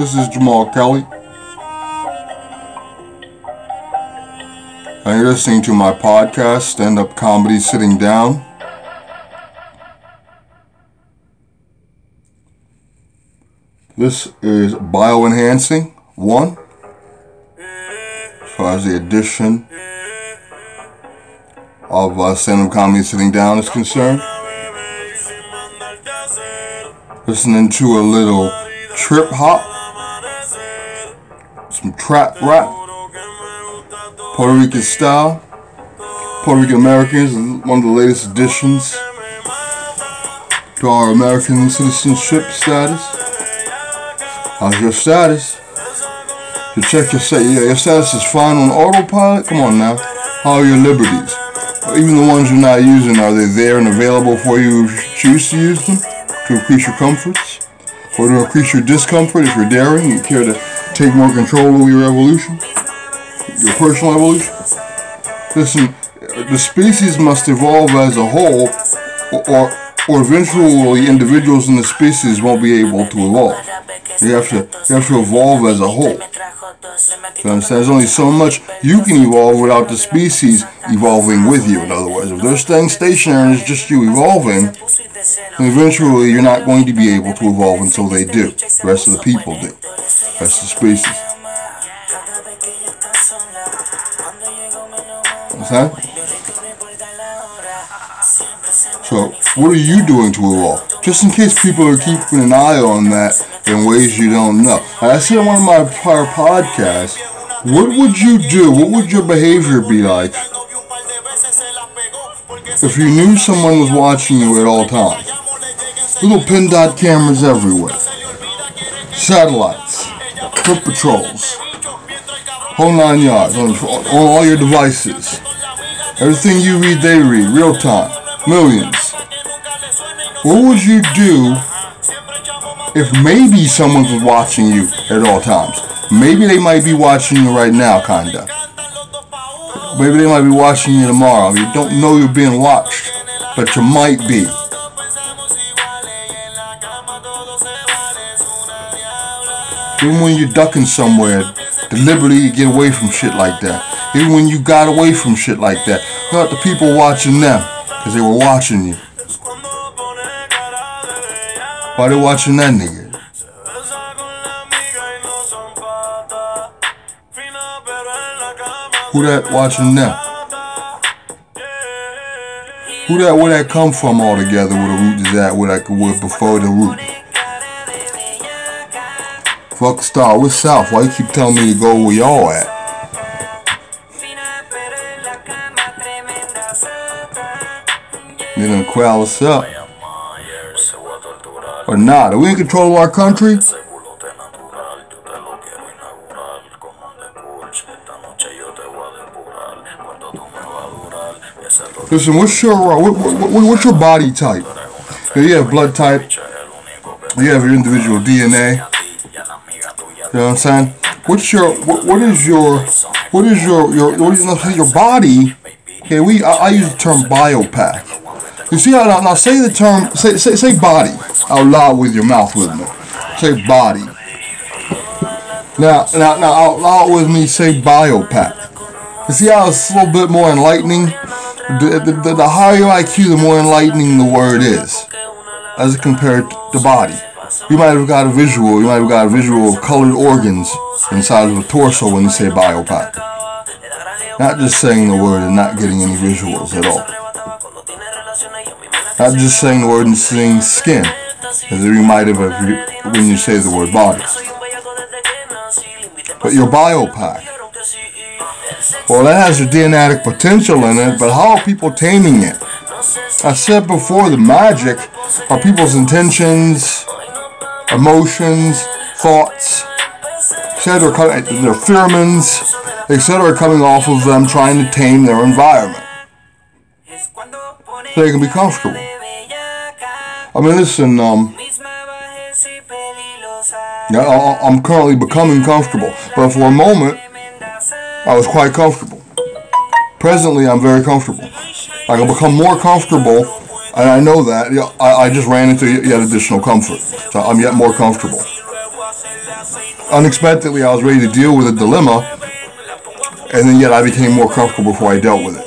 This is Jamal Kelly, and you're listening to my podcast, Stand-Up Comedy Sitting Down. This is Bioenhancing 1, as far as the edition of Stand-Up Comedy Sitting Down is concerned. Listening to a little trip hop, some trap rap, Puerto Rican style, Puerto Rican Americans, one of the latest additions to our American citizenship status. How's your status? You check your status. Yeah, your status is fine on autopilot? Come on now. How are your liberties? Even the ones you're not using, are they there and available for you if you choose to use them? To increase your comforts? Or to increase your discomfort if you're daring and you care to take more control over your evolution? Your personal evolution? Listen, the species must evolve as a whole, or eventually individuals in the species won't be able to evolve. You have to evolve as a whole. You understand? There's only so much you can evolve without the species evolving with you. In other words, if they're staying stationary and it's just you evolving, then eventually you're not going to be able to evolve until they do. The rest of the people do. The rest of the species. Understand? So, what are you doing to evolve? Just in case people are keeping an eye on that in ways you don't know. I said in one of my prior podcasts, what would you do? What would your behavior be like if you knew someone was watching you at all times? Little pin dot cameras everywhere. Satellites. Foot patrols. Whole 9 yards on all your devices. Everything you read, they read. Real time. Millions. What would you do if maybe someone was watching you at all times? Maybe they might be watching you right now, kinda. Maybe they might be watching you tomorrow. You don't know you're being watched, but you might be. Even when you're ducking somewhere, deliberately you get away from shit like that. Even when you got away from shit like that, you got the people watching them, because they were watching you. Why they watching that nigga? Who that watching them? Where that come from altogether? Where the root is at? Where that was before the root? Fuck star, we're south. Why you keep telling me to go where y'all at? They done quell us up. Or not? Are we in control of our country? Listen, what's your body type? You have blood type. You have your individual DNA. You know what I'm saying? What is your body? Okay, I use the term biopack. You see how now say the term say body out loud with your mouth with me. Say body. Now out loud with me. Say biopack. You see how it's a little bit more enlightening. The higher your IQ, the more enlightening the word is, as compared to body. You might have got a visual. You might have got a visual of colored organs inside of a torso when you say biopack. Not just saying the word and not getting any visuals at all. Not just saying the word and saying skin, as you might have when you say the word body. But your biopack. Well, that has a DNA potential in it, but how are people taming it? I said before, the magic are people's intentions, emotions, thoughts, etc. Their pheromones, etc. coming off of them trying to tame their environment so they can be comfortable. I mean, listen, I'm currently becoming comfortable, but for a moment, I was quite comfortable. Presently, I'm very comfortable. I can become more comfortable, and I know that. I just ran into yet additional comfort, so I'm yet more comfortable. Unexpectedly, I was ready to deal with a dilemma, and then yet I became more comfortable before I dealt with it.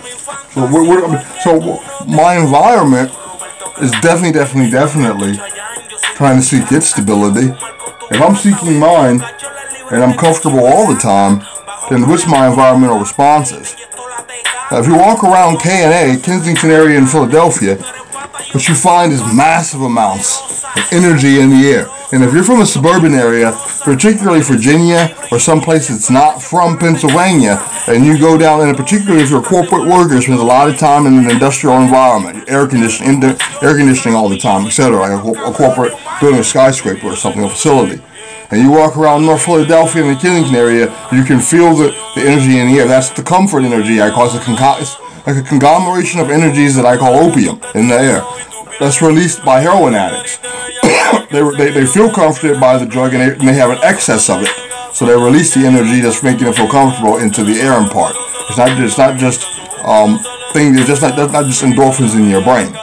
So my environment is definitely trying to seek its stability. If I'm seeking mine and I'm comfortable all the time, then what's my environmental responses? Now, if you walk around K&A, Kensington area in Philadelphia, what you find is massive amounts of energy in the air. And if you're from a suburban area, particularly Virginia or someplace that's not from Pennsylvania, and you go down, and particularly if you're a corporate worker, spends a lot of time in an industrial environment, air conditioning all the time, etc., like a corporate building a skyscraper or something, a facility. And you walk around North Philadelphia in the Kensington area, you can feel the energy in the air. That's the comfort energy I call it. It's like a conglomeration of energies that I call opium in the air. That's released by heroin addicts. They feel comforted by the drug, and they have an excess of it. So they release the energy that's making them feel comfortable into the air in part. It's not just things. It's not just endorphins in your brain.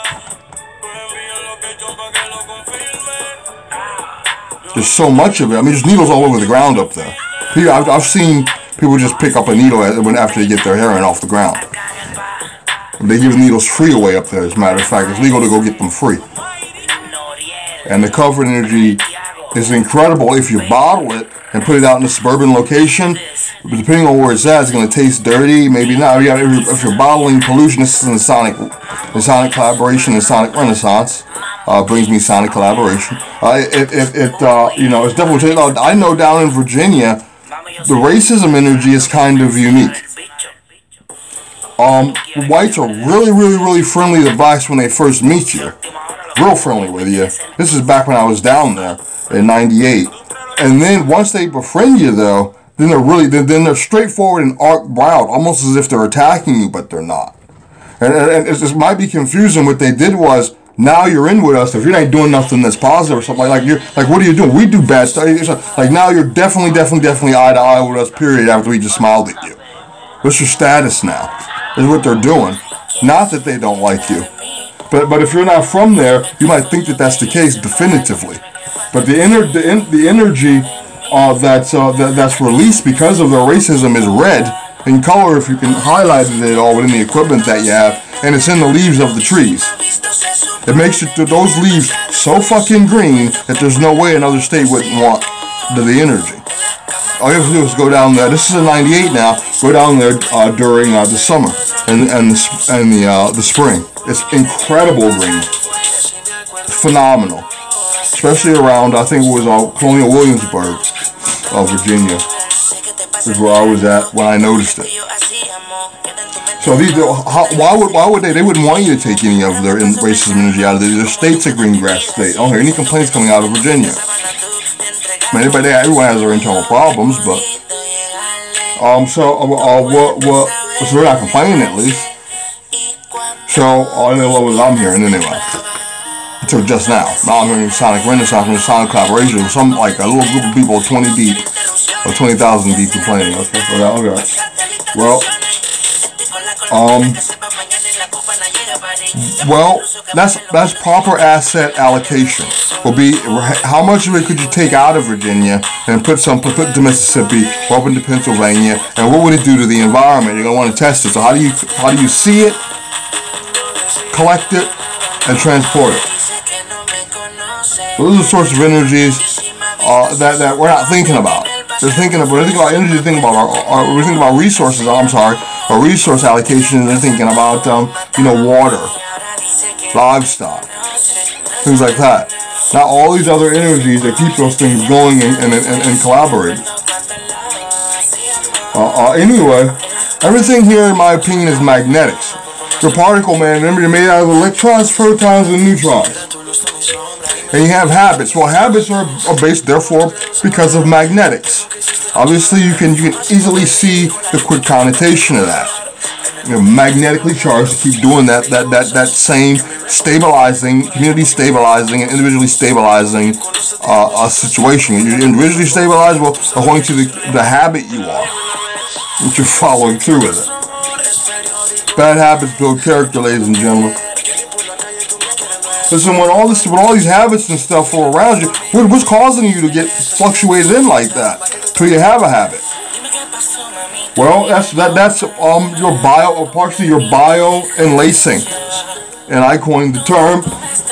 There's so much of it. I mean, there's needles all over the ground up there. I've seen people just pick up a needle after they get their heroin off the ground. They give needles free away up there, as a matter of fact. It's legal to go get them free. And the comfort energy is incredible if you bottle it and put it out in a suburban location. But depending on where it's at, it's going to taste dirty. Maybe not. If you're bottling pollution, this is the Sonic collaboration, the Sonic Renaissance. Brings me Sonic collaboration. It's definitely. I know down in Virginia, the racism energy is kind of unique. Whites are really friendly to blacks when they first meet you. Real friendly with you. This is back when I was down there in '98. And then once they befriend you, though, then they're straightforward and arc-browed, almost as if they're attacking you, but they're not. And it might be confusing. What they did was, now you're in with us. If you're not doing nothing that's positive or something like what are you doing? We do bad stuff. Like now you're definitely eye to eye with us. Period. After we just smiled at you, what's your status now? Is what they're doing. Not that they don't like you, but if you're not from there, you might think that that's the case definitively. But the energy that's released because of their racism is red in color. If you can highlight it at all within the equipment that you have, and it's in the leaves of the trees. It makes those leaves so fucking green that there's no way another state wouldn't want the energy. All you have to do is go down there. This is in '98 now. Go down there during the summer and the spring. It's incredible green. Phenomenal. Especially around, I think it was Colonial Williamsburg, Virginia, is where I was at when I noticed it. So why would they wouldn't want you to take any of their racism energy out of their state's a green grass state. I don't hear any complaints coming out of Virginia. I mean, everyone has their internal problems, but so they're not complaining at least. So I don't know what I'm hearing anyway. Until just now. Now I'm hearing Sonic Renaissance and Sonic collaboration. Some like a little group of people, 20 deep or 20,000 deep, complaining. Okay, well, that's proper asset allocation. Will be how much of it could you take out of Virginia and put to Mississippi or up into Pennsylvania, and what would it do to the environment? You're gonna want to test it. So how do you see it, collect it, and transport it? So those are the sorts of energies that we're not thinking about. They're thinking about energy. They think about resources. Or resource allocation. They're thinking about water, livestock, things like that. Not all these other energies that keep those things going and collaborating. Anyway, everything here, in my opinion, is magnetics. Your particle, man, remember, you're made out of electrons, protons, and neutrons. And you have habits. Well, habits are based, therefore, because of magnetics. Obviously, you can easily see the quick connotation of that. You're magnetically charged to keep doing that same stabilizing, community stabilizing, and individually stabilizing situation. You're individually stabilized, well, according to the habit you are, which you're following through with it. Bad habits build character, ladies and gentlemen. Listen, when all these habits and stuff are around you, what's causing you to get fluctuated in like that till you have a habit? Well, that's your bio, or partially your bio enlacing, and I coined the term.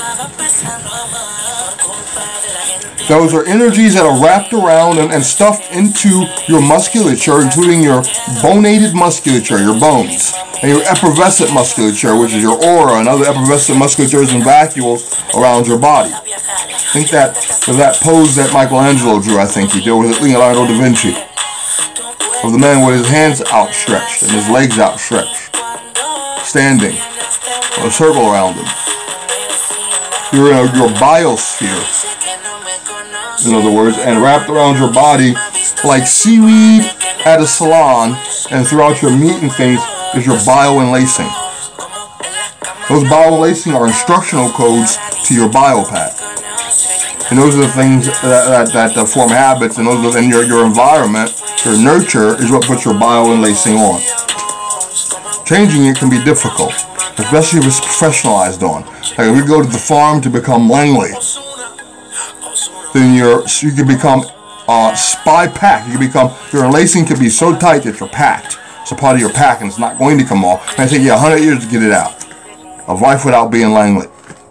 Those are energies that are wrapped around and stuffed into your musculature, including your bonated musculature, your bones, and your effervescent musculature, which is your aura and other effervescent musculatures and vacuoles around your body. I think that pose that Michelangelo drew, I think he did, with Leonardo da Vinci, of the man with his hands outstretched and his legs outstretched, standing with a circle around him. You're in your biosphere, in other words, and wrapped around your body like seaweed at a salon, and throughout your meat and things is your bio-enlacing. Those bio-enlacing are instructional codes to your biopack. And those are the things that form habits, and those are in your environment. Your nurture is what puts your bio-enlacing on. Changing it can be difficult, especially if it's professionalized on. Like if you go to the farm to become Langley, then you can become spy packed. Your enlacing can be so tight that you're packed. It's a part of your pack and it's not going to come off. And it takes you 100 years to get it out. Of life without being Langley.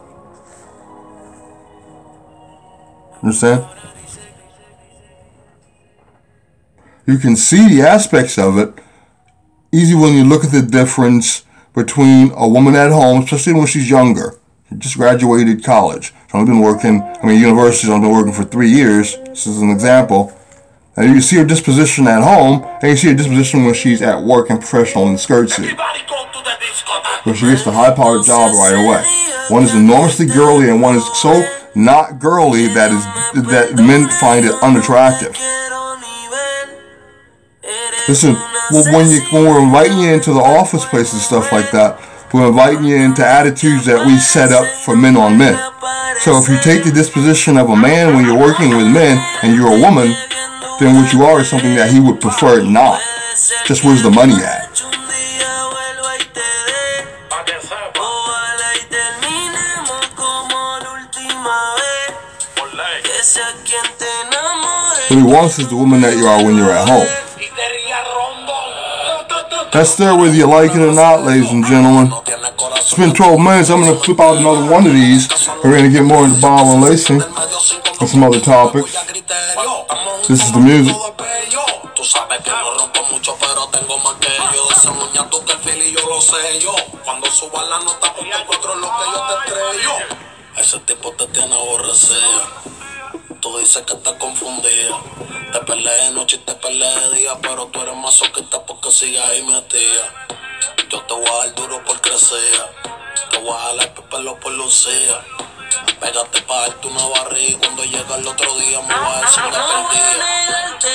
Understand? You can see the aspects of it easy when you look at the difference between a woman at home, especially when she's younger. She just graduated college. She's only been working, university's only been working for 3 years. This is an example. And you see her disposition at home, and you see her disposition when she's at work and professional in the skirt suit. When she gets the high-powered job right away. One is enormously girly, and one is so not girly that men find it unattractive. Listen, when we're inviting you into the office place and stuff like that, we're inviting you into attitudes that we set up for men on men. So if you take the disposition of a man when you're working with men and you're a woman, then what you are is something that he would prefer not. Just where's the money at? What he wants is the woman that you are when you're at home. That's there whether you like it or not, ladies and gentlemen. It's been 12 minutes. I'm going to flip out another one of these. We're going to get more into bio-enlacing and some other topics. This is the music. Tú dices que estás confundida. Te peleé de noche y te peleé de día, pero tú eres masoquista porque sigues ahí metida. Yo te voy a dar duro por crecer. Te voy a jalar el pelo por lucía. Pégate pa' darte una barriga y cuando llega el otro día me voy a decir que perdida.